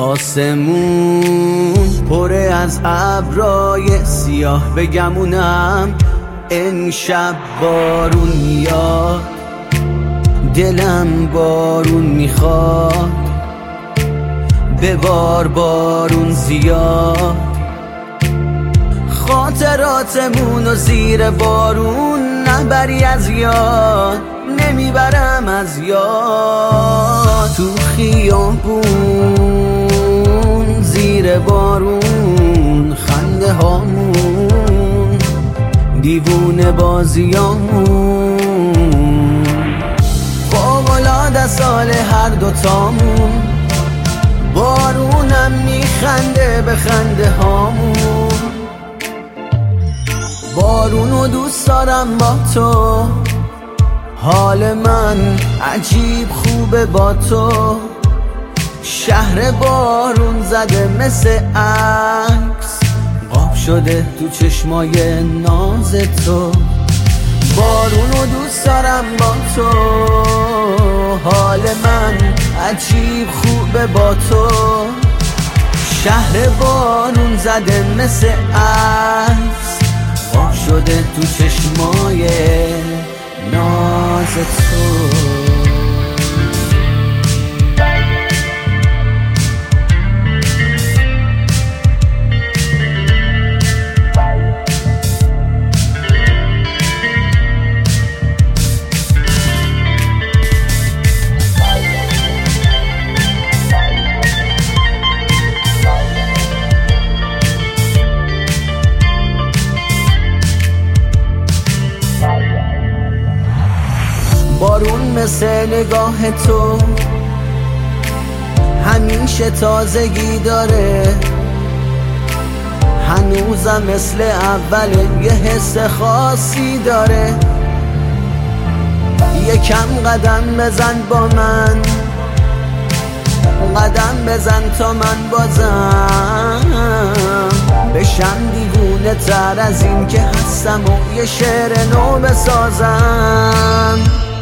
آسمون پر از ابرای سیاه بگمونم این شب بارون میاد، دلم بارون میخواد، ببار بارون زیاد. خاطراتمون و زیر بارون نبری از یاد، نمیبرم از یاد. تو خیابون زیر بارون خنده هامون، دیوونه بازیامون، فوق‌العاده سال هر دوتامون. بارونم میخنده به خنده هامون. بارونو دوست دارم با تو، حال من عجیب خوبه با تو. شهر بارون زده مثل عکس، قاب شده تو چشمای ناز تو. بارونو دوست دارم با تو، حال من عجیب خوبه با تو. شهر بارون زده مثل عکس، قاب شده تو چشمای ناز تو. بارون مثل نگاه تو همیشه تازگی داره، هنوزم مثل اول یه حس خاصی داره. یکم قدم بزن با من، قدم بزن تا من بازم بشم دیوونه تر از این که هستم و یه شعر نو بسازم.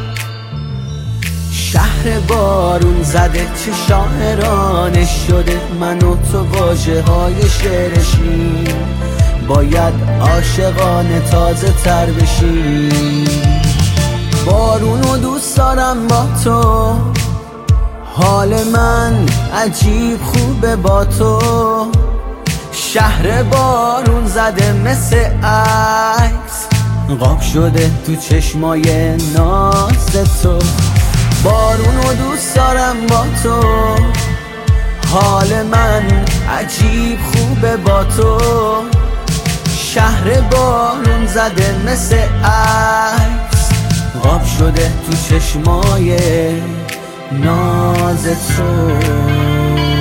شهر بارون زده چه شاعرانه شده، من و تو واژه های شعرشیم، باید عاشقانه تازه تر بشیم. بارونو دوست دارم با تو، حال من عجیب خوبه با تو. شهر بارون زده مثل عکس، قاب شده تو چشمای ناز تو. بارونو دوست دارم با تو، حال من عجیب خوبه با تو. شهر بارون زده مثل عکس، قاب شده تو چشمای ناز تو.